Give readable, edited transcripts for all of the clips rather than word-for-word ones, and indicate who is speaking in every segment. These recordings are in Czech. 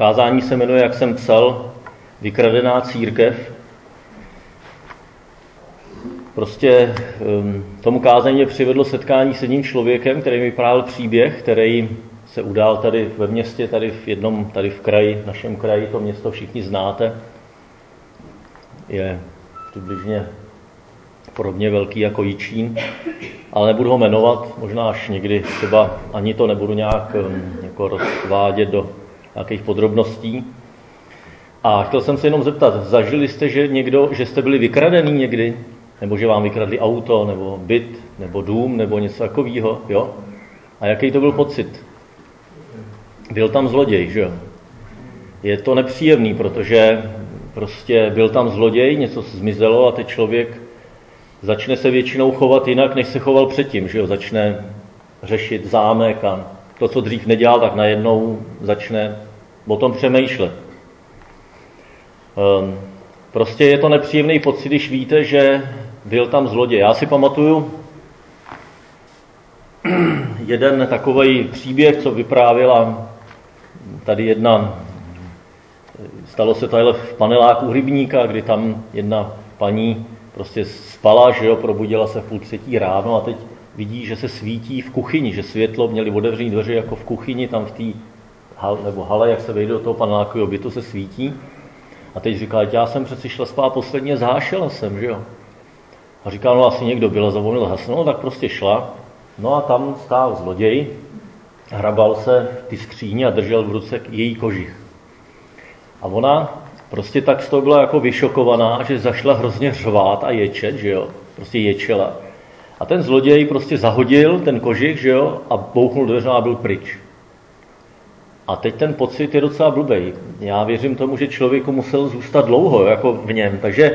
Speaker 1: Kázání se jmenuje, jak jsem psal, Vykradená církev. Prostě tomu kázání mě přivedlo setkání s jedním člověkem, který mi vyprávěl příběh, který se udál tady ve městě, tady v kraji, v našem kraji, to město všichni znáte. Je přibližně podobně velký jako Jičín, ale nebudu ho jmenovat, možná až někdy třeba ani to nebudu nějak jako rozvádět do nějakých podrobností. A chtěl jsem se jenom zeptat, zažili jste, že jste byli vykradený někdy? Nebo že vám vykradli auto, nebo byt, nebo dům, nebo něco takového, jo? A jaký to byl pocit? Byl tam zloděj, že jo? Je to nepříjemný, protože prostě byl tam zloděj, něco zmizelo a teď člověk začne se většinou chovat jinak, než se choval předtím, že jo? Začne řešit zámek a to, co dřív nedělal, tak najednou začne o tom přemýšlet. Prostě je to nepříjemný pocit, když víte, že byl tam zloděj. Já si pamatuju jeden takovej příběh, co vyprávěla tady jedna, stalo se tady v paneláku Hrybníka, kdy tam jedna paní prostě spala, že jo, probudila se v 2:30 ráno a teď vidí, že se svítí v kuchyni, že světlo, měli otevřené dveře jako v kuchyni, tam v té hale, jak se vejde do toho panelákového bytu, se svítí. A teď říká, já jsem přeci šla spát posledně, zhášela jsem, že jo. A říká, no asi někdo byl, zapomněl hasnout, tak prostě šla. No a tam stál zloděj, hrabal se v ty skříni a držel v ruce její kožich. A ona prostě tak z toho byla jako vyšokovaná, že zašla hrozně řvát a ječet, že jo. Prostě ječela. A ten zloděj prostě zahodil ten kožich, že jo, a bouchnul dveře a byl pryč. A teď ten pocit je docela blbej. Já věřím tomu, že člověku musel zůstat dlouho jako v něm. Takže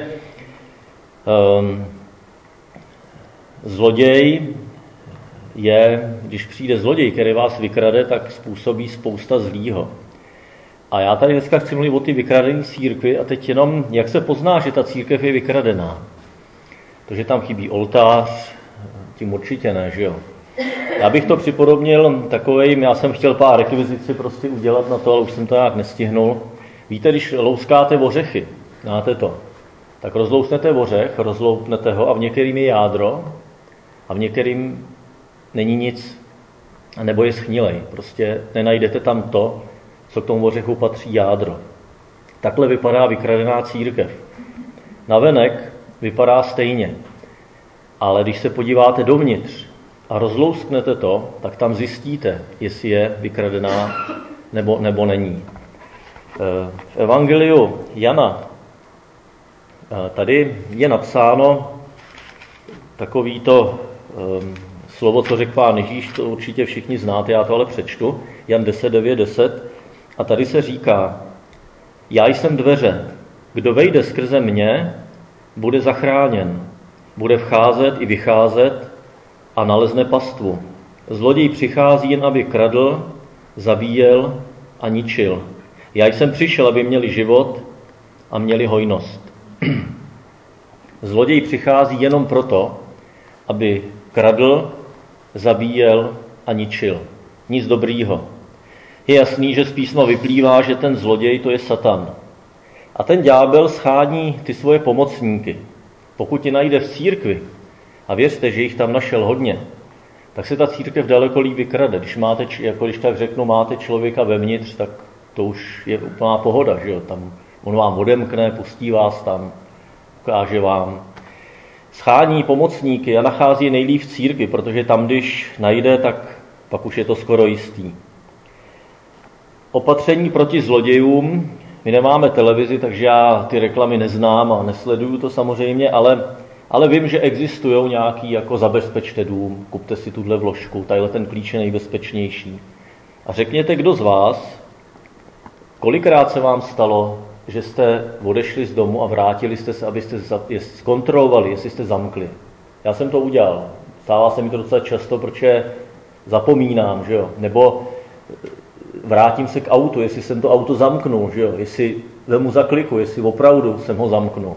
Speaker 1: zloděj když přijde zloděj, který vás vykrade, tak způsobí spousta zlýho. A já tady dneska chci mluvit o ty vykradené církvi a teď jenom, jak se pozná, že ta církev je vykradená. Protože tam chybí oltář, tím určitě ne, že jo. Já bych to připodobnil takovej, já jsem chtěl pár rekvizici prostě udělat na to, ale už jsem to nějak nestihnul. Víte, když louskáte ořechy, znáte to, tak rozlousnete ořech, rozloupnete ho a v některým je jádro a v některým není nic, nebo je schnilej. Prostě nenajdete tam to, co k tomu ořechu patří jádro. Takhle vypadá vykradená církev. Navenek vypadá stejně, ale když se podíváte dovnitř a rozlousknete to, tak tam zjistíte, jestli je vykradená nebo není. V evangeliu Jana tady je napsáno takovýto slovo, co řekl Pán Ježíš, to určitě všichni znáte, já to ale přečtu, Jan 10:9-10, a tady se říká, já jsem dveře, kdo vejde skrze mě, bude zachráněn, bude vcházet i vycházet a nalezne pastvu. Zloděj přichází jen, aby kradl, zabíjel a ničil. Já jsem přišel, aby měli život a měli hojnost. Zloděj přichází jenom proto, aby kradl, zabíjel a ničil. Nic dobrýho. Je jasný, že z písma vyplývá, že ten zloděj to je Satan. A ten ďábel schání ty svoje pomocníky. Pokud je najde v církvi, a věřte, že jich tam našel hodně, tak se ta církev daleko líp vykrade. Když tak řeknu, máte člověka vevnitř, tak to už je úplná pohoda, že jo? Tam on vám odemkne, pustí vás tam, ukáže vám. Schání pomocníky a nachází nejlíp v církvi, protože tam, když najde, tak pak už je to skoro jistý. Opatření proti zlodějům. My nemáme televizi, takže já ty reklamy neznám a nesleduju to samozřejmě, ale vím, že existují nějaký jako zabezpečte dům, kupte si tuhle vložku, tadyhle ten klíč je nejbezpečnější. A řekněte, kdo z vás, kolikrát se vám stalo, že jste odešli z domu a vrátili jste se, abyste zkontrolovali, jestli jste zamkli. Já jsem to udělal. Stává se mi to docela často, protože zapomínám, že jo. Nebo vrátím se k autu, jestli jsem to auto zamknul, že jo. Jestli vemu za kliku, jestli opravdu jsem ho zamknul.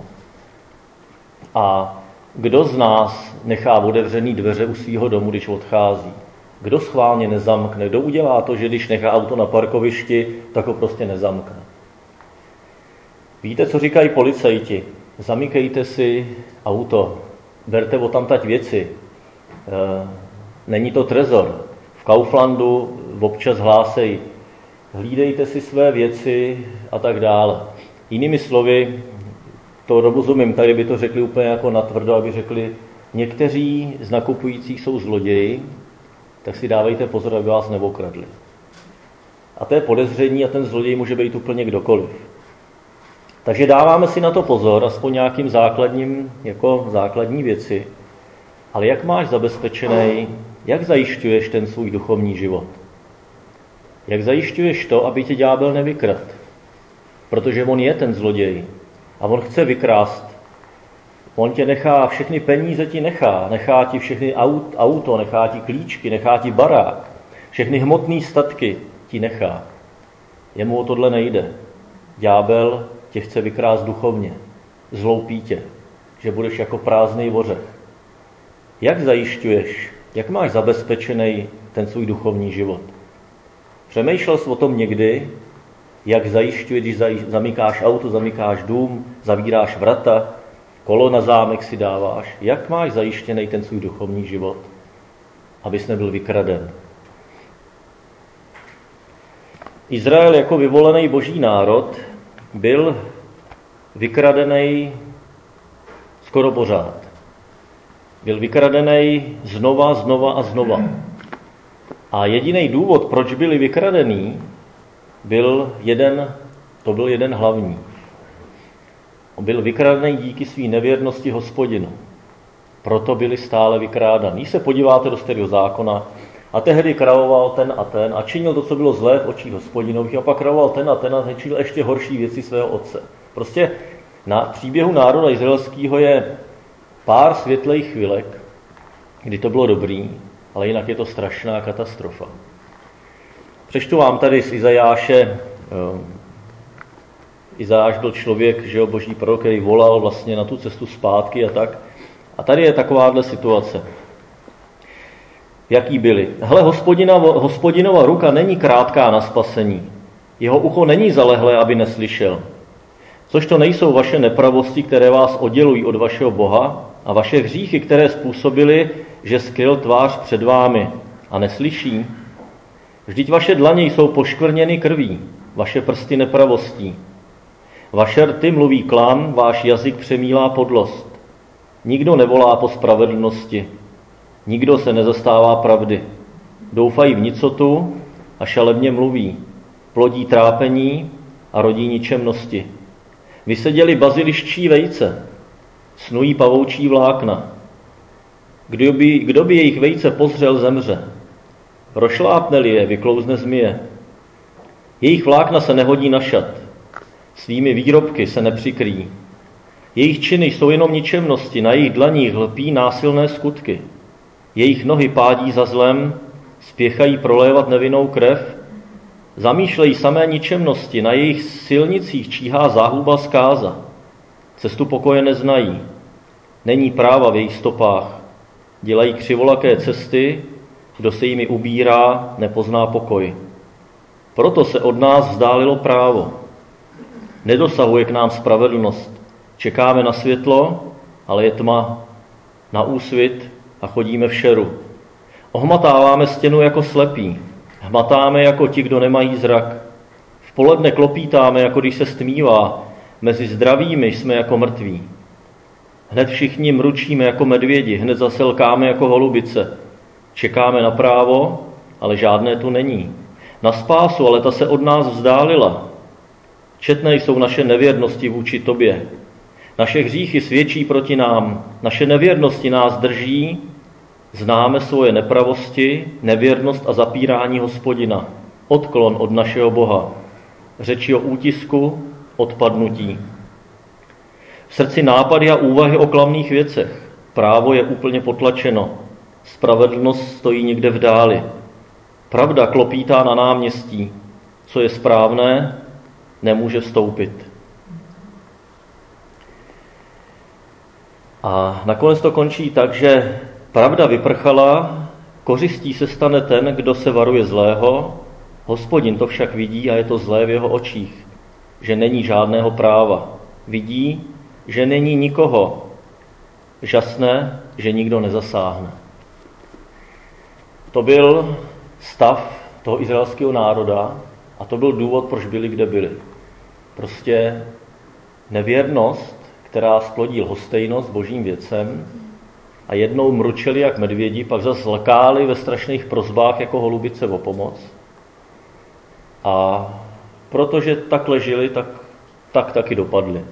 Speaker 1: A kdo z nás nechá otevřený dveře u svého domu, když odchází? Kdo schválně nezamkne? Kdo udělá to, že když nechá auto na parkovišti, tak ho prostě nezamkne? Víte, co říkají policajti? Zamykejte si auto, berte odtamtať věci. Není to trezor. V Kauflandu občas hlásejí, hlídejte si své věci a tak dále. Jinými slovy, to rozumím, tady by to řekli úplně jako natvrdo, aby řekli, někteří z nakupujících jsou zloději, tak si dávejte pozor, aby vás neokradli. A to je podezření a ten zloděj může být úplně kdokoliv. Takže dáváme si na to pozor, aspoň nějakým základní věci. Ale jak máš zabezpečený, jak zajišťuješ ten svůj duchovní život? Jak zajišťuješ to, aby tě ďábel nevykradl? Protože on je ten zloděj a on chce vykrást. On tě nechá, všechny peníze ti nechá ti všechny auto, nechá ti klíčky, nechá ti barák, všechny hmotné statky ti nechá. Jemu o tohle nejde. Ďábel tě chce vykrást duchovně, zloupí tě, že budeš jako prázdný ořech. Jak zajišťuješ, jak máš zabezpečený ten svůj duchovní život? Přemýšlel jsi o tom někdy, jak zajišťuješ, když zamykáš auto, zamykáš dům, zavíráš vrata, kolo na zámek si dáváš? Jak máš zajištěný ten svůj duchovní život, abys nebyl vykraden? Izrael jako vyvolený boží národ byl vykradený skoro pořád. Byl vykradený znova. A jediný důvod, proč byli vykradený, byl jeden hlavní. Byl vykradený díky své nevěrnosti Hospodinu. Proto byli stále vykrádaní. Když se podíváte do Starého zákona, a tehdy královal ten a činil to, co bylo zlé v očích Hospodinových, a pak královal ten a činil ještě horší věci svého otce. Prostě na příběhu národa izraelského je pár světlých chvilek, kdy to bylo dobrý, ale jinak je to strašná katastrofa. Přečtu vám tady z Izajáše. Izajáš byl člověk, že jo, boží prorok, který volal vlastně na tu cestu zpátky a tak. A tady je takováhle situace. Jaký byli? Hle, Hospodinova ruka není krátká na spasení. Jeho ucho není zalehlé, aby neslyšel. Což to nejsou vaše nepravosti, které vás oddělují od vašeho Boha, a vaše hříchy, které způsobily, že skryl tvář před vámi a neslyší? Vždyť vaše dlaně jsou poškvrněny krví, vaše prsty nepravostí. Vaše rty mluví klam, váš jazyk přemílá podlost. Nikdo nevolá po spravedlnosti, nikdo se nezastává pravdy. Doufají v nicotu a šalebně mluví, plodí trápení a rodí ničemnosti. Vyseděli baziliščí vejce, snují pavoučí vlákna. Kdo by jejich vejce pozřel, zemře. Rošlápne-li je, vyklouzne zmije. Jejich vlákna se nehodí na šat, svými výrobky se nepřikrýjí. Jejich činy jsou jenom ničemnosti, na jejich dlaních lpí násilné skutky. Jejich nohy pádí za zlem, spěchají prolévat nevinnou krev, zamýšlejí samé ničemnosti, na jejich silnicích číhá záhuba zkáza. Cestu pokoje neznají, není práva v jejich stopách, dělají křivolaké cesty, kdo se jimi ubírá, nepozná pokoj. Proto se od nás vzdálilo právo. Nedosahuje k nám spravedlnost. Čekáme na světlo, ale je tma, na úsvit a chodíme v šeru. Ohmatáváme stěnu jako slepí, hmatáme jako ti, kdo nemají zrak. V poledne klopítáme, jako když se stmívá, mezi zdravými jsme jako mrtví. Hned všichni mručíme jako medvědi, hned zaselkáme jako holubice. Čekáme na právo, ale žádné tu není. Na spásu, ale ta se od nás vzdálila. Četné jsou naše nevěrnosti vůči tobě. Naše hříchy svědčí proti nám, naše nevěrnosti nás drží, známe svoje nepravosti, nevěrnost a zapírání Hospodina, odklon od našeho Boha, řeči o útisku, odpadnutí. V srdci nápady a úvahy o klamných věcech, právo je úplně potlačeno, spravedlnost stojí někde v dáli, pravda klopítá na náměstí, co je správné, nemůže vstoupit. A nakonec to končí tak, že pravda vyprchala, Kořistí se stane ten, kdo se varuje zlého, Hospodin to však vidí a je to zlé v jeho očích, že není žádného práva. Vidí, že není nikoho. Žasné, že nikdo nezasáhne. To byl stav toho izraelského národa a to byl důvod, proč byli, kde byli. Prostě nevěrnost, která splodí lhostejnost božím věcem a jednou mručeli jak medvědi, pak zase lkáli ve strašných prosbách jako holubice o pomoc. A protože takhle žili, tak taky dopadli.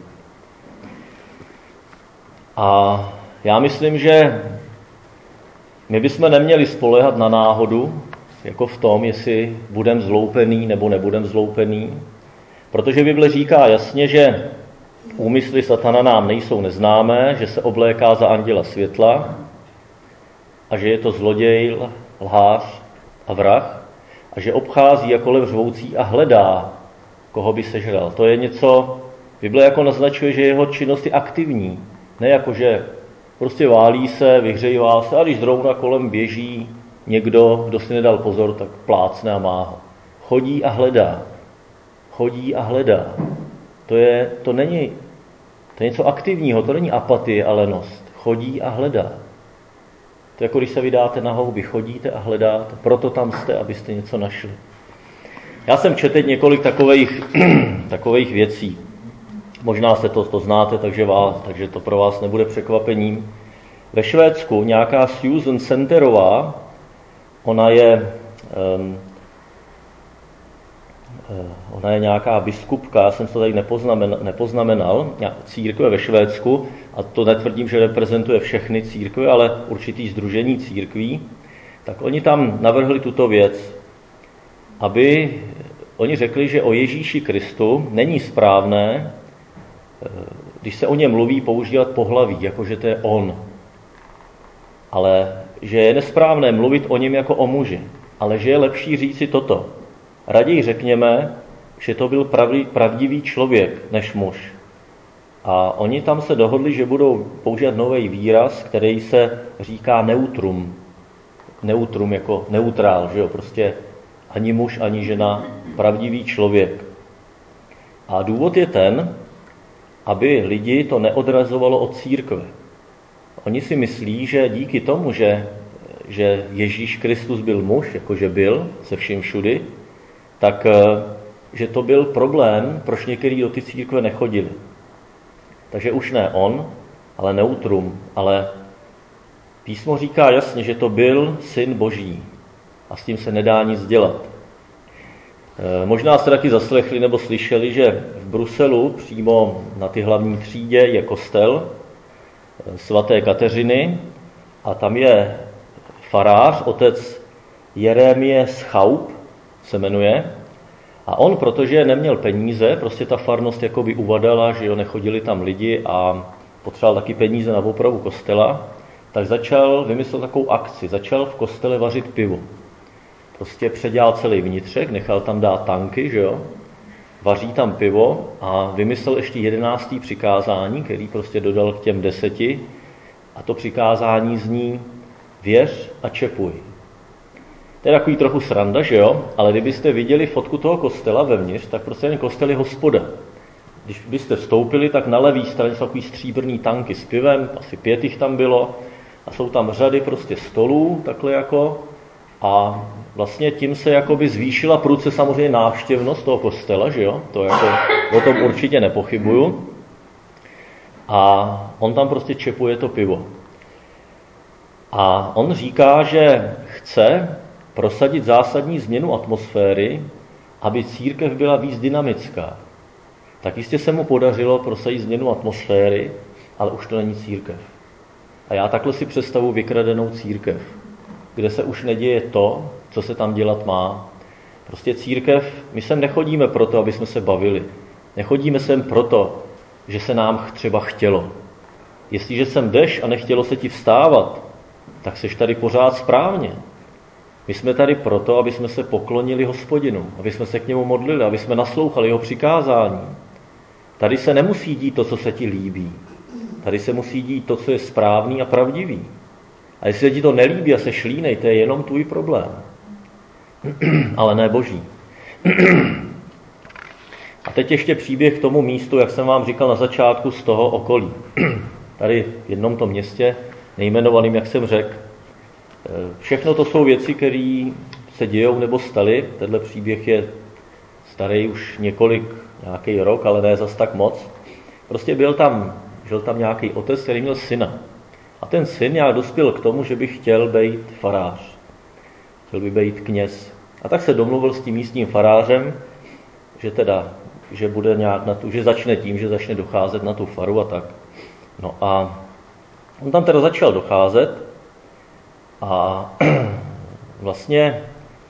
Speaker 1: A já myslím, že my bychom neměli spoléhat na náhodu, jako v tom, jestli budeme zloupený nebo nebudeme zloupený, protože Bible říká jasně, že úmysly satana nám nejsou neznámé, že se obléká za anděla světla a že je to zloděj, lhář a vrah a že obchází jako lev řvoucí a hledá, koho by sežral. To je něco, Bible jako naznačuje, že jeho činnost je aktivní, ne jako, že prostě válí se, vyhřejvá se a když zrovna kolem běží někdo, kdo si nedal pozor, tak plácne a má ho. Chodí a hledá. Chodí a hledá. To není něco aktivního, to není apatie a lenost. Chodí a hledá. To je jako když se vydáte na houby, chodíte a hledáte, proto tam jste, abyste něco našli. Já jsem četl několik takových věcí. Možná se to znáte, takže to pro vás nebude překvapením. Ve Švédsku nějaká Susan Centerová, ona je nějaká biskupka, já jsem to tady nepoznamenal, církve ve Švédsku, a to netvrdím, že reprezentuje všechny církve, ale určitý sdružení církví, tak oni tam navrhli tuto věc, aby oni řekli, že o Ježíši Kristu není správné, když se o něm mluví, používat pohlaví, jakože to je on. Ale že je nesprávné mluvit o něm jako o muži, ale že je lepší říci toto. Raději řekněme, že to byl pravdivý člověk než muž. A oni tam se dohodli, že budou používat nový výraz, který se říká neutrum. Neutrum jako neutrál, že jo? Prostě ani muž, ani žena, pravdivý člověk. A důvod je ten, aby lidi to neodrazovalo od církve. Oni si myslí, že díky tomu, že Ježíš Kristus byl muž, jakože byl se vším všudy, tak že to byl problém, proč některý do ty církve nechodili. Takže už ne on, ale neutrum, ale písmo říká jasně, že to byl syn Boží a s tím se nedá nic dělat. Možná jste taky zaslechli nebo slyšeli, že v Bruselu přímo na ty hlavní třídě je kostel svaté Kateřiny a tam je farář, otec Jeremie Schaup se jmenuje, a on, protože neměl peníze, prostě ta farnost jakoby uvadala, že jo, nechodili tam lidi a potřeboval taky peníze na opravu kostela, tak vymyslel takovou akci, začal v kostele vařit pivo. Prostě předělal celý vnitřek, nechal tam dát tanky, že jo, vaří tam pivo a vymyslel ještě 11. přikázání, který prostě dodal k těm 10. A to přikázání zní: věř a čepuj. To je takový trochu sranda, že jo? Ale kdybyste viděli fotku toho kostela vevnitř, tak prostě ten kostel je hospoda. Když byste vstoupili, tak na levé straně jsou takový stříbrný tanky s pivem, asi 5 jich tam bylo, a jsou tam řady prostě stolů, takhle jako, a vlastně tím se jakoby zvýšila prudce samozřejmě návštěvnost toho kostela, že jo? To jako, o tom určitě nepochybuju. A on tam prostě čepuje to pivo. A on říká, že chce prosadit zásadní změnu atmosféry, aby církev byla víc dynamická. Tak jistě se mu podařilo prosadit změnu atmosféry, ale už to není církev. A já takhle si představuji vykradenou církev, kde se už neděje to, co se tam dělat má. Prostě církev, my sem nechodíme proto, aby jsme se bavili. Nechodíme sem proto, že se nám třeba chtělo. Jestliže sem jdeš a nechtělo se ti vstávat, tak seš tady pořád správně. My jsme tady proto, aby jsme se poklonili Hospodinu, aby jsme se k němu modlili, aby jsme naslouchali jeho přikázání. Tady se nemusí dít to, co se ti líbí. Tady se musí dít to, co je správný a pravdivý. A jestli se ti to nelíbí a se šlínej, to je jenom tvůj problém. Ale ne boží. A teď ještě příběh k tomu místu, jak jsem vám říkal na začátku, z toho okolí. Tady v jednom tom městě, nejmenovaným, jak jsem řekl. Všechno to jsou věci, které se dějou nebo staly. Tenhle příběh je starý už nějaký rok, ale ne zas tak moc. Prostě žil tam nějaký otec, který měl syna. A ten syn nějak dospěl k tomu, že by chtěl být farář. Chtěl by být kněz. A tak se domluvil s tím místním farářem, že bude nějak že začne tím, že začne docházet na tu faru a tak. No a on tam teda začal docházet a vlastně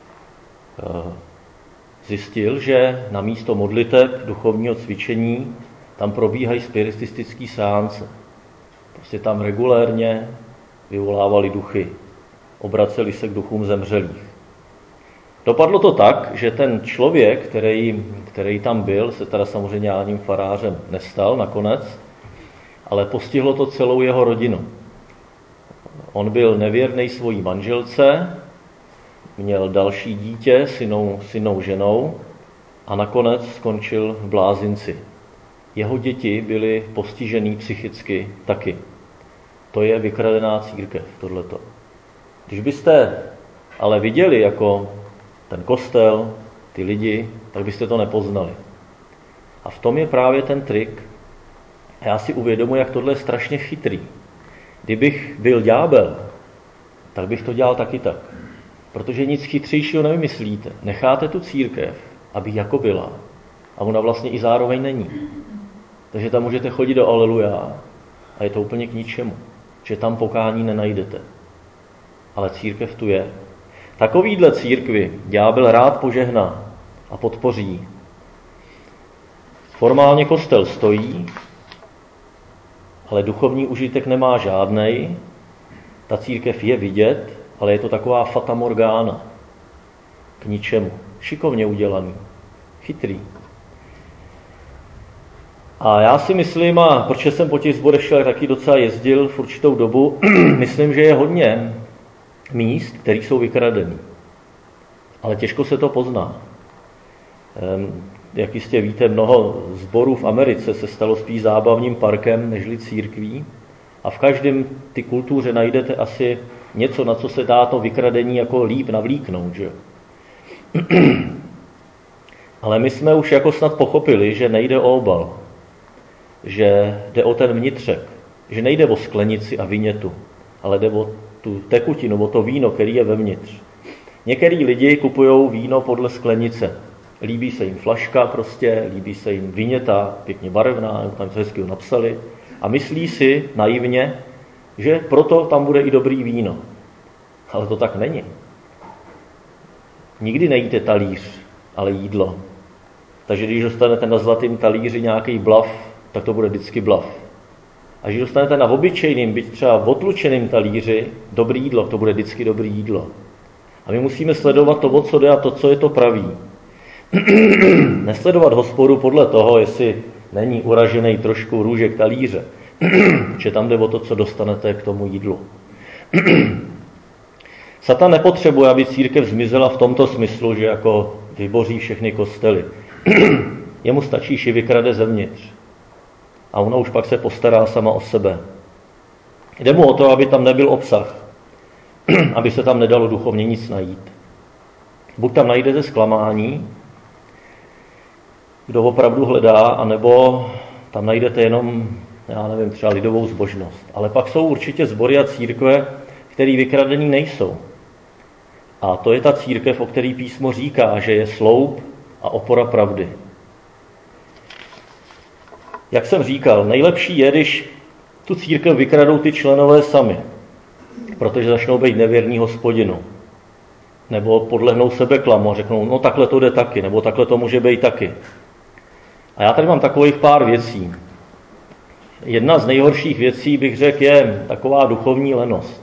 Speaker 1: zjistil, že na místo modliteb, duchovního cvičení, tam probíhají spiritistický seance. Prostě tam regulérně vyvolávali duchy, obraceli se k duchům zemřelých. Dopadlo to tak, že ten člověk, který tam byl, se teda samozřejmě žádným farářem nestal nakonec, ale postihlo to celou jeho rodinu. On byl nevěrný svojí manželce, měl další dítě s jinou ženou a nakonec skončil v blázinci. Jeho děti byly postižený psychicky taky. To je vykradená církev, tohleto. Když byste ale viděli jako ten kostel, ty lidi, tak byste to nepoznali. A v tom je právě ten trik. A já si uvědomuji, jak tohle je strašně chytrý. Kdybych byl ďábel, tak bych to dělal taky tak. Protože nic chytřejšího nevymyslíte. Necháte tu církev, aby jako byla. A ona vlastně i zároveň není. Takže tam můžete chodit do aleluja a je to úplně k ničemu. Že tam pokání nenajdete. Ale církev tu je. Takovýhle církvi ďábel rád požehná a podpoří. Formálně kostel stojí, ale duchovní užitek nemá žádnej. Ta církev je vidět, ale je to taková fata morgana. K ničemu. Šikovně udělaný. Chytrý. A já si myslím, a protože jsem po těch sborech šel, taky docela jezdil v určitou dobu, myslím, že je hodně míst, které jsou vykradený. Ale těžko se to pozná. Jak jistě víte, mnoho sborů v Americe se stalo spíš zábavním parkem nežli církví. A v každém ty kultuře najdete asi něco, na co se dá to vykradení jako líp navlíknout. Že? Ale my jsme už jako snad pochopili, že nejde o obal. Že jde o ten vnitřek. Že nejde o sklenici a vinětu, ale jde o tu tekutinu, o to víno, který je vevnitř. Některý lidi kupují víno podle sklenice. Líbí se jim flaška prostě, líbí se jim viněta, pěkně barevná, nebo tam to hezky napsali. A myslí si naivně, že proto tam bude i dobrý víno. Ale to tak není. Nikdy nejíte talíř, ale jídlo. Takže když dostanete na zlatém talíři nějaký blav, tak to bude vždycky blav. A když dostanete na obyčejným, byť třeba otlučeným talíři, dobrý jídlo, to bude vždycky dobrý jídlo. A my musíme sledovat to, o co jde a to, co je to pravý. Nesledovat hospodu podle toho, jestli není uražený trošku růžek talíře. Že tam jde o to, co dostanete k tomu jídlu. Satan nepotřebuje, aby církev zmizela v tomto smyslu, že jako vyboří všechny kostely. Jemu stačí, že vykrade zevnitř. A ona už pak se postará sama o sebe. Jde mu o to, aby tam nebyl obsah. Aby se tam nedalo duchovně nic najít. Buď tam najdete zklamání, kdo opravdu hledá, anebo tam najdete jenom, já nevím, třeba lidovou zbožnost. Ale pak jsou určitě sbory a církve, které vykradený nejsou. A to je ta církev, o který písmo říká, že je sloup a opora pravdy. Jak jsem říkal, nejlepší je, když tu církev vykradou ty členové sami, protože začnou být nevěrní Hospodinu. Nebo podlehnou sebeklamu a řeknou, no takhle to jde taky, nebo takhle to může být taky. A já tady mám takových pár věcí. Jedna z nejhorších věcí, bych řekl, je taková duchovní lenost.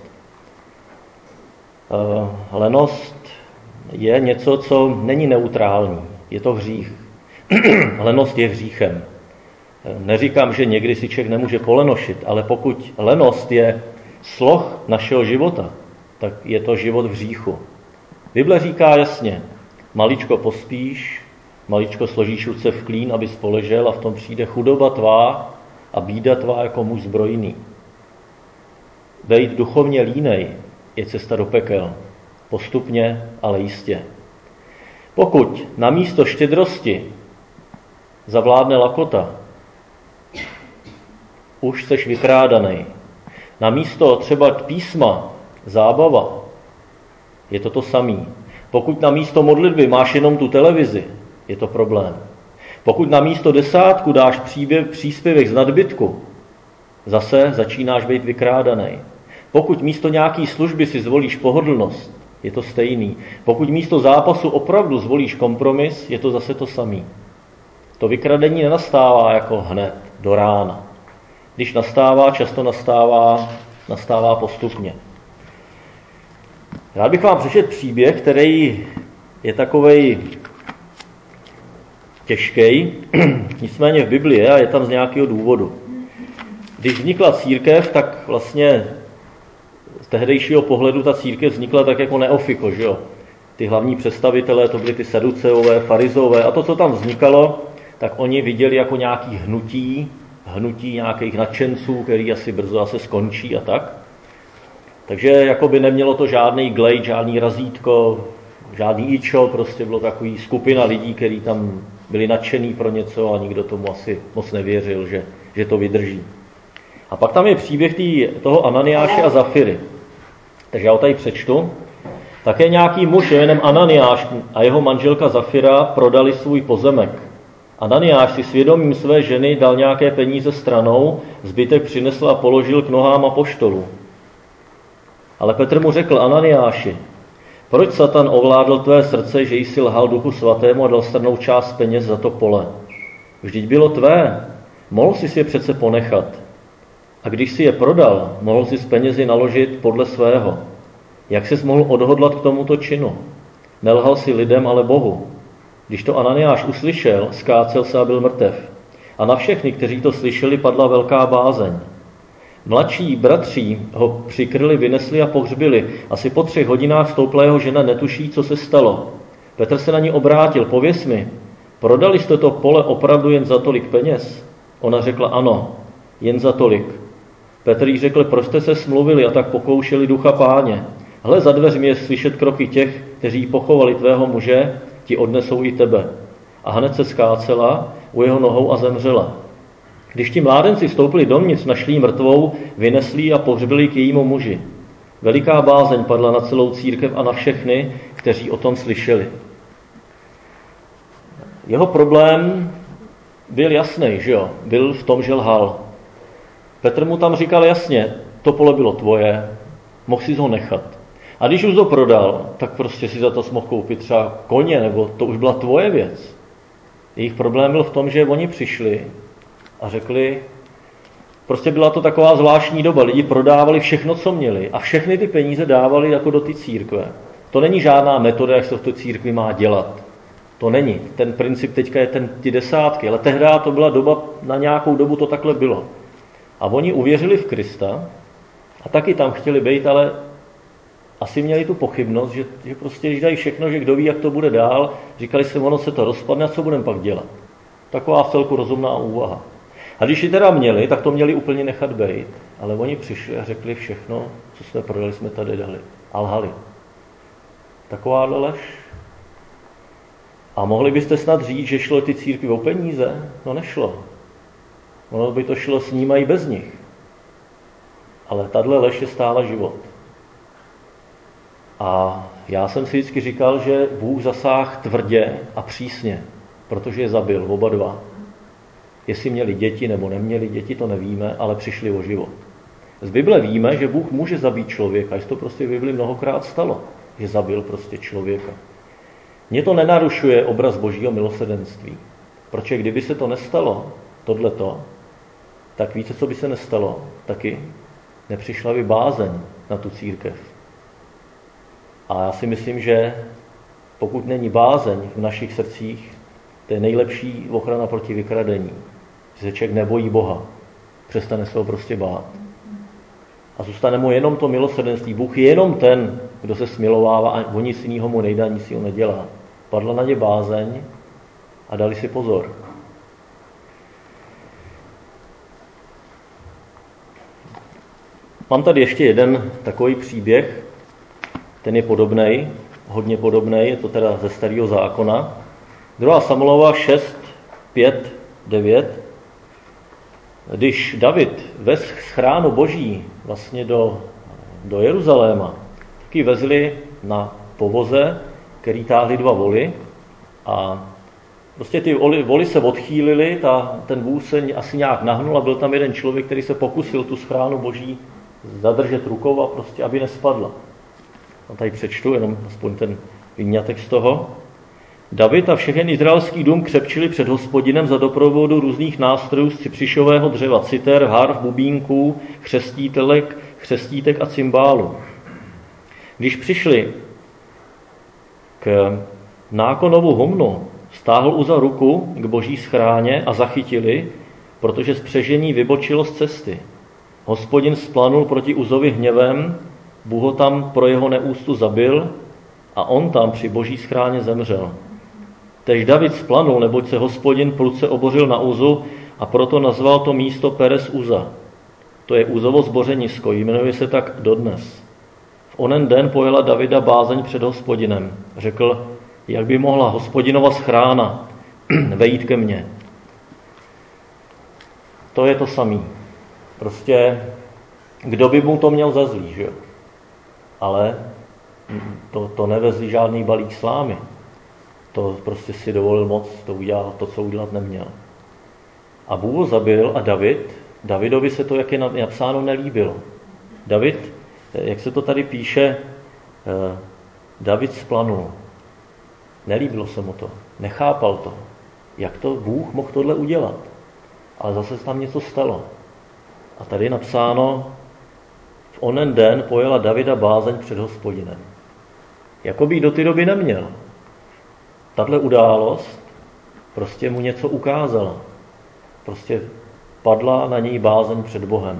Speaker 1: Lenost je něco, co není neutrální. Je to hřích. Lenost je hříchem. Neříkám, že někdy si člověk nemůže polenošit, ale pokud lenost je sloh našeho života, tak je to život v hříchu. Bible říká jasně, maličko pospíš, maličko složíš ruce v klín, aby spoležel, a v tom přijde chudoba tvá a bída tvá jako muž zbrojný. Bejt duchovně línej je cesta do pekel. Postupně, ale jistě. Pokud na místo štědrosti zavládne lakota, už seš vykrádanej. Na místo třeba písma, zábava, je to samý. Pokud na místo modlitby máš jenom tu televizi, je to problém. Pokud na místo 10 dáš příspěvek z nadbytku, zase začínáš být vykrádanej. Pokud místo nějaký služby si zvolíš pohodlnost, je to stejný. Pokud místo zápasu opravdu zvolíš kompromis, je to zase to samý. To vykradení nenastává jako hned, do rána. Když nastává, často nastává postupně. Rád bych vám přečetl příběh, který je takovej těžký, nicméně v Biblii je a je tam z nějakého důvodu. Když vznikla církev, tak vlastně z tehdejšího pohledu ta církev vznikla tak jako neofiko, že jo? Ty hlavní představitelé, to byly ty saduceové, farizové, a to, co tam vznikalo, tak oni viděli jako nějaký hnutí nějakých nadšenců, který asi brzo zase skončí a tak. Takže jako by nemělo to žádný glejt, žádný razítko, žádný ičo, prostě bylo takový skupina lidí, kteří tam byli nadšený pro něco a nikdo tomu asi moc nevěřil, že to vydrží. A pak tam je příběh toho Ananiáše a Zafiry. Takže já ho tady přečtu. Také nějaký muž jménem Ananiáš a jeho manželka Zafira prodali svůj pozemek. Ananiáš si svědomím své ženy dal nějaké peníze stranou, zbytek přinesl a položil k nohám apoštolů. Ale Petr mu řekl: Ananiáši, proč Satan ovládl tvé srdce, že jsi lhal Duchu Svatému a dal stranou část peněz za to pole? Vždyť bylo tvé, mohl jsi je přece ponechat. A když si je prodal, mohl jsi s penězi naložit podle svého. Jak ses mohl odhodlat k tomuto činu? Nelhal si lidem, ale Bohu. Když to Ananiáš uslyšel, skácel se a byl mrtev. A na všechny, kteří to slyšeli, padla velká bázeň. Mladší bratři ho přikryli, vynesli a pohřbili. Asi po 3 hodinách stoupla jeho žena, netuší, co se stalo. Petr se na ní obrátil: pověz mi, prodali jste to pole opravdu jen za tolik peněz? Ona řekla: ano, jen za tolik. Petr jí řekl: proč jste se smluvili a tak pokoušeli Ducha Páně? Hle, za dveřmi je slyšet kroky těch, kteří pochovali tvého muže, ti odnesou i tebe. A hned se skácela u jeho nohou a zemřela. Když ti mládenci vstoupili dovnitř, našli ji mrtvou, vynesli ji a pohřbili k jejímu muži. Veliká bázeň padla na celou církev a na všechny, kteří o tom slyšeli. Jeho problém byl jasný, že jo? Byl v tom, že lhal. Petr mu tam říkal jasně: to pole bylo tvoje, mohl si ho nechat. A když už to prodal, tak prostě si za to mohl koupit třeba koně, nebo to už byla tvoje věc. Jejich problém byl v tom, že oni přišli a řekli, prostě byla to taková zvláštní doba, lidi prodávali všechno, co měli, a všechny ty peníze dávali jako do ty církve. To není žádná metoda, jak se v té církvi má dělat. To není. Ten princip teďka je ty desátky, ale tehdy to byla doba, na nějakou dobu to takhle bylo. A oni uvěřili v Krista a taky tam chtěli být, ale asi měli tu pochybnost, že prostě když dají všechno, že kdo ví, jak to bude dál, říkali si, ono se to rozpadne a co budeme pak dělat. Taková vcelku rozumná úvaha. A když ji teda měli, tak to měli úplně nechat bejt, ale oni přišli a řekli: všechno, co jsme prodali, jsme tady dali. A lhali. Takováhle lež. A mohli byste snad říct, že šlo ty církvi o peníze? No nešlo. Ono by to šlo s nimi i bez nich. Ale tahle lež je stála život. A já jsem si vždycky říkal, že Bůh zasáhl tvrdě a přísně, protože je zabil oba dva. Jestli měli děti nebo neměli děti, to nevíme, ale přišli o život. Z Bible víme, že Bůh může zabít člověka, že to prostě v Bibli mnohokrát stalo, že zabil prostě člověka. Mně to nenarušuje obraz Božího milosrdenství, protože kdyby se to nestalo, tohleto, tak víte, co by se nestalo? Taky nepřišla by bázeň na tu církev. A já si myslím, že pokud není bázeň v našich srdcích, to je nejlepší ochrana proti vykradení. Že se člověk nebojí Boha. Přestane se ho prostě bát. A zůstane mu jenom to milosrdenství. Bůh je jenom ten, kdo se smilovává a o nic jiného mu nejde, nic jiného nedělá. Padla na ně bázeň a dali si pozor. Mám tady ještě jeden takový příběh, ten je podobnej, hodně podobnej, je to teda ze Starého zákona. 2. Samuelova 6, 5, 9. Když David vez schránu Boží vlastně do Jeruzaléma, tak ji vezli na povoze, který táhli 2 voly a prostě ty voly se odchýlily, ten vůz se asi nějak nahnul a byl tam jeden člověk, který se pokusil tu schránu Boží zadržet rukou a prostě, aby nespadla. A tady přečtu jenom aspoň ten výňatek z toho. David a všechen izraelský dům křepčili před Hospodinem za doprovodu různých nástrojů z cypřišového dřeva, citer, harf, bubínků, chřestítek a cymbálu. Když přišli k nákonovu humnu, stáhl Uza ruku k Boží schráně a zachytili, protože spřežení vybočilo z cesty. Hospodin splanul proti Uzovi hněvem, Bůh ho tam pro jeho neúctu zabil a on tam při Boží schráně zemřel. Tež David splanul, neboť se Hospodin prudce obořil na Uzu a proto nazval to místo Peres Uza. To je Uzovo zbořenisko, jmenuje se tak dodnes. V onen den pojela Davida bázeň před Hospodinem. Řekl, jak by mohla Hospodinova schrána vejít ke mně. To je to samý. Prostě, kdo by mu to měl za zlý, že jo? Ale to nevezli žádný balík slámy. To prostě si dovolil moc, to udělal to, co udělat neměl. A Bůh zabil a Davidovi se to, jak je napsáno, nelíbilo. David, jak se to tady píše, David splanul. Nelíbilo se mu to, nechápal to. Jak to Bůh mohl tohle udělat? Ale zase tam něco stalo. A tady je napsáno, v onen den pojela Davida bázeň před Hospodinem. Jakoby do té doby neměl. Tahle událost prostě mu něco ukázala. Prostě padla na něj bázeň před Bohem.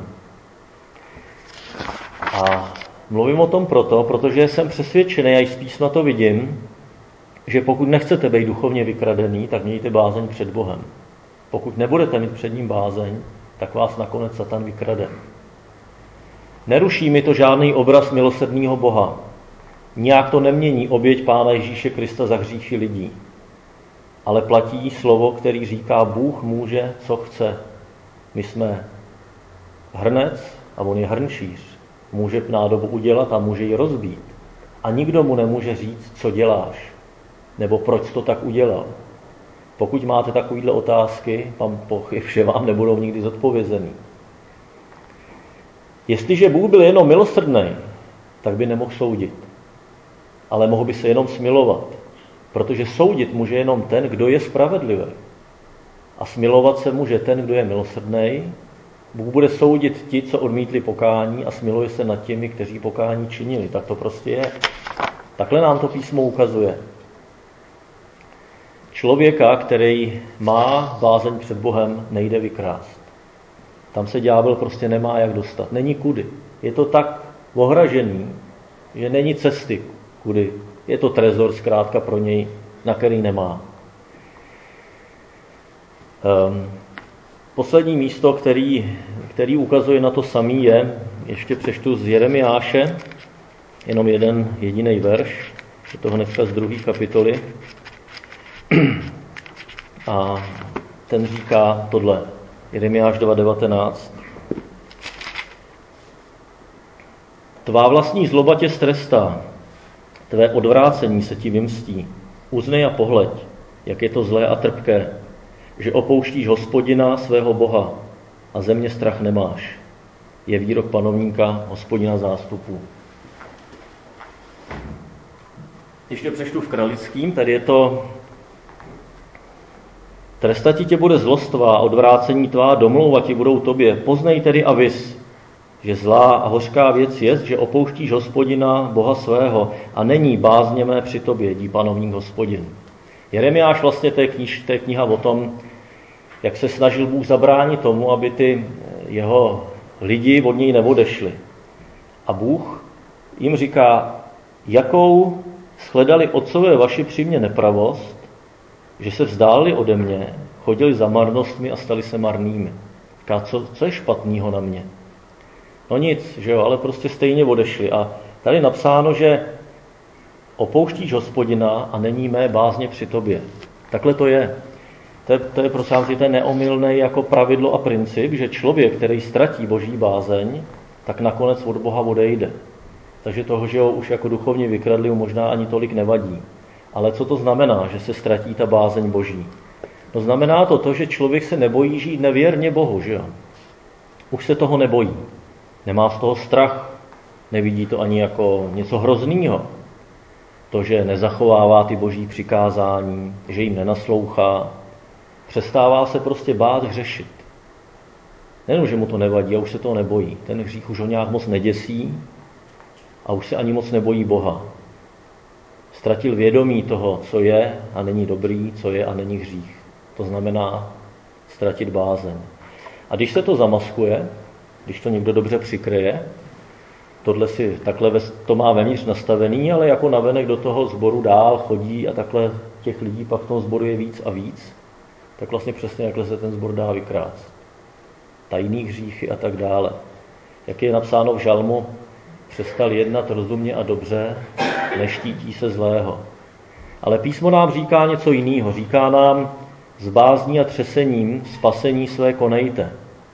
Speaker 1: A mluvím o tom protože jsem přesvědčený, a i spíš na to vidím, že pokud nechcete být duchovně vykradený, tak mějte bázeň před Bohem. Pokud nebudete mít před ním bázeň, tak vás nakonec Satan vykrade. Neruší mi to žádný obraz milosrdného Boha. Nijak to nemění oběť Pána Ježíše Krista za hříchy lidí. Ale platí slovo, který říká, Bůh může, co chce. My jsme hrnec a on je hrnčíř. Může nádobu udělat a může ji rozbít. A nikdo mu nemůže říct, co děláš, nebo proč to tak udělal. Pokud máte takovéhle otázky, mám pochyb, že vám nebudou nikdy zodpovězený. Jestliže Bůh byl jenom milosrdný, tak by nemohl soudit. Ale mohl by se jenom smilovat. Protože soudit může jenom ten, kdo je spravedlivý. A smilovat se může ten, kdo je milosrdný. Bůh bude soudit ti, co odmítli pokání, a smiluje se nad těmi, kteří pokání činili. Tak to prostě je. Takhle nám to písmo ukazuje. Člověka, který má bázeň před Bohem, nejde vykrást. Tam se ďábel prostě nemá jak dostat. Není kudy. Je to tak ohražený, že není cesty kudy. Je to trezor zkrátka pro něj, na který nemá. Poslední místo, který ukazuje na to samý, je, ještě přečtu z Jeremiáše, jenom jeden jediný verš, je to hnedka z 2. kapitoly. A ten říká tohle, Jeremiáš 2.19. Tvá vlastní zloba tě strestá, tvé odvrácení se ti vymstí. Uznej a pohleď, jak je to zlé a trpké, že opouštíš Hospodina, svého Boha, a země strach nemáš. Je výrok panovníka, Hospodina zástupů. Ještě přečtu v Kralickým, tady je to: Trestati tě bude zlost tvá, odvrácení tvá, domlouva ti budou tobě. Poznej tedy a vys, že zlá a hořká věc je, že opouštíš Hospodina, Boha svého, a není bázně mé při tobě, dí panovník Hospodin. Jeremiáš vlastně to je kniha o tom, jak se snažil Bůh zabránit tomu, aby ty jeho lidi od něj neodešli. A Bůh jim říká, jakou shledali otcové vaši při mě nepravost, že se vzdálili ode mě, chodili za marnostmi a stali se marnými. Říká, co je špatného na mě? No nic, že jo, ale prostě stejně odešli. A tady je napsáno, že opouštíš Hospodina a není mé bázně při tobě. Takhle to je. To je prosím vás, ten neomylný jako pravidlo a princip, že člověk, který ztratí boží bázeň, tak nakonec od Boha odejde. Takže toho, že ho už jako duchovně vykradli, možná ani tolik nevadí. Ale co to znamená, že se ztratí ta bázeň boží? No znamená to, že člověk se nebojí žít nevěrně Bohu, že jo? Už se toho nebojí. Nemá z toho strach. Nevidí to ani jako něco hroznýho. To, že nezachovává ty boží přikázání, že jim nenaslouchá. Přestává se prostě bát hřešit. Nejenom, že mu to nevadí a už se toho nebojí. Ten hřích už ho nějak moc neděsí a už se ani moc nebojí Boha. Ztratil vědomí toho, co je a není dobrý, co je a není hřích. To znamená ztratit bázeň. A když se to zamaskuje, když to někdo dobře přikryje, takhle to má vevnitř nastavený, ale jako navenek do toho sboru dál chodí a takhle těch lidí pak v tom sboru je víc a víc, tak vlastně přesně takhle se ten sbor dá vykrást. Tajný hříchy a tak dále. Jak je napsáno v žalmu, přestal jednat rozumně a dobře, neštítí se zlého. Ale písmo nám říká něco jiného. Říká nám, s bázní a třesením spasení své konejte.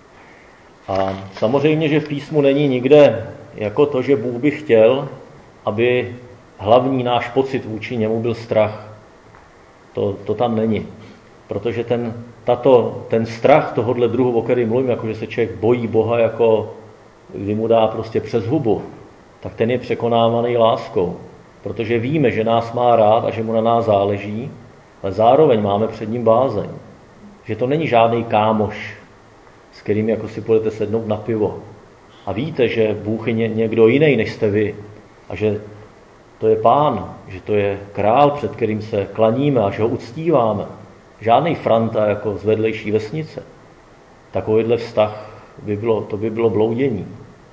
Speaker 1: A samozřejmě, že v písmu není nikde jako to, že Bůh by chtěl, aby hlavní náš pocit vůči němu byl strach. To tam není. Protože ten strach tohohle druhu, o kterém mluvím, jako že se člověk bojí Boha, jako kdy mu dá prostě přes hubu, tak ten je překonávaný láskou. Protože víme, že nás má rád a že mu na nás záleží, ale zároveň máme před ním bázeň. Že to není žádný kámoš, s kterým jako si půjdete sednout na pivo. A víte, že Bůh je někdo jiný, než jste vy. A že to je Pán, že to je král, před kterým se klaníme a že ho uctíváme. Žádný franta jako z vedlejší vesnice. Takovýhle vztah by bylo bloudění.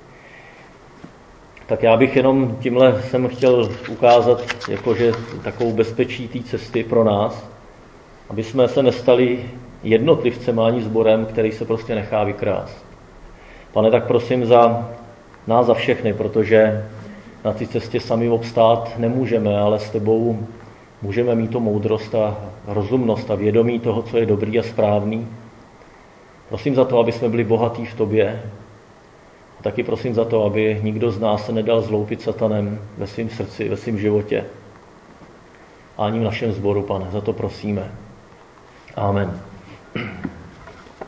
Speaker 1: Tak já bych jenom tímhle jsem chtěl ukázat jakože takovou bezpečí té cesty pro nás, aby jsme se nestali jednotlivcem ani sborem, který se prostě nechá vykrást. Pane, tak prosím za nás za všechny, protože na té cestě sami obstát nemůžeme, ale s tebou můžeme mít tu moudrost a rozumnost a vědomí toho, co je dobrý a správný. Prosím za to, aby jsme byli bohatí v tobě. A taky prosím za to, aby nikdo z nás se nedal zloupit satanem ve svém srdci, ve svém životě. A ani v našem sboru, Pane, za to prosíme. Amen.